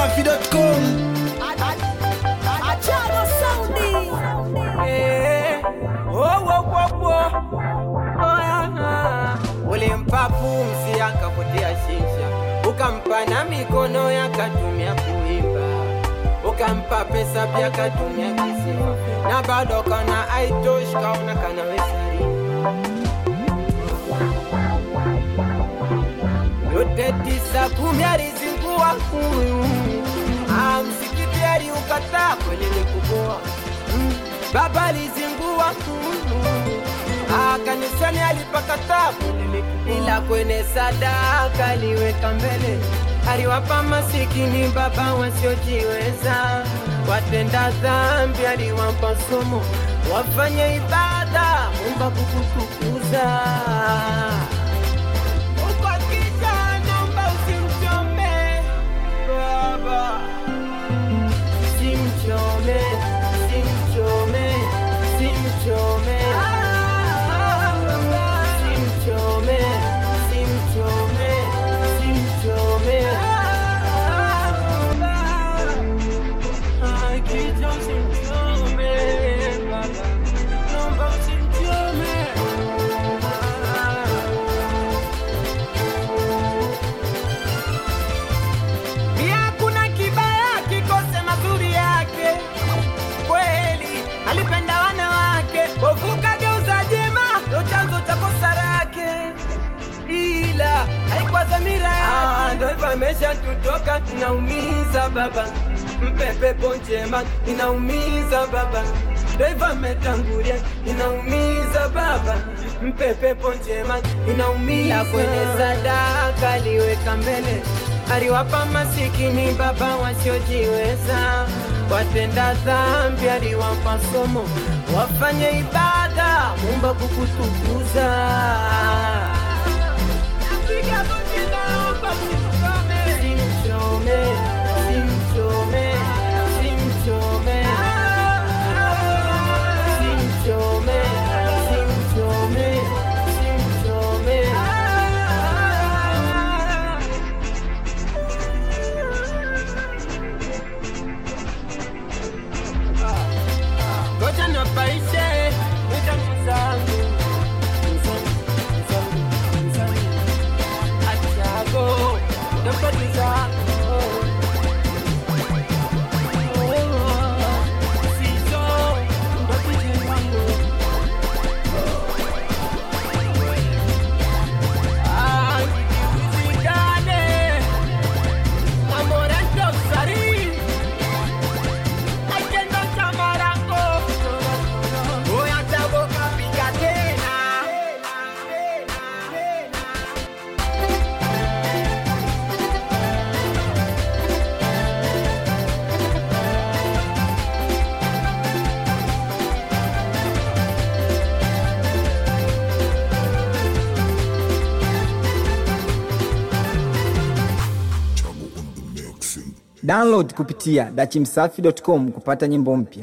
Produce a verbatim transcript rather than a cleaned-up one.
msafi dot com. Acharo Soundi. Eh, oh, oh, oh, oh. Oh, yeah. Ulimpa pumzi akakutia shisha, ukampa na mikono yakatumia kuimba, ukampa pesa pia katumia kisifa, na bado kana haitoshi kaona kana wesari. Yote tisa kumi alizingua ah, msikiti aliukataa kweli ni kuboa mm. Baba alizingua ah, kanisani alipakataa kweli, ila kwenye sadaka aliweka mbele. Aliwapa masikini baba wasiojiweza, watenda dhambi aliwapa somo, wafanye ibada Mungu kukutukuza. Simchome, simchome, simchome, simchome, simchome, simchome. Ay, kicho simchome, baba, nomba simchome. Pia kuna kibaya kikose mazuri yake, kweli alipenda wanawake, ovuka geuza jema ndo chanzo cha kosa lake, ila haikuwa dhamira yake. Ndo hivyo amesha tutoka, inaumiza baba, mpepe ponjema inaumiza baba, ndo hivyo ametangulia, inaumiza baba, mpepe ponjema inaumiza. Kwenye sadaka aliweka mbele, aliwapa masikini baba wasiojiweza, watenda dhambi aliwapa somo, wafanye ibada Mungu kukutukuza. Simchome, simchome, simchome, simchome, simchome, simchome. Goja na paise, nita mzangu, mzangu, mzangu, mzangu. Achago, napati zako. Sizo, ndapiti wangu. Ah, uzikane, amore ndo sari. Akenda chamarango, oya chabo kapiga tena. Download kupitia dachi msafi dot com kupata nyimbo mpya.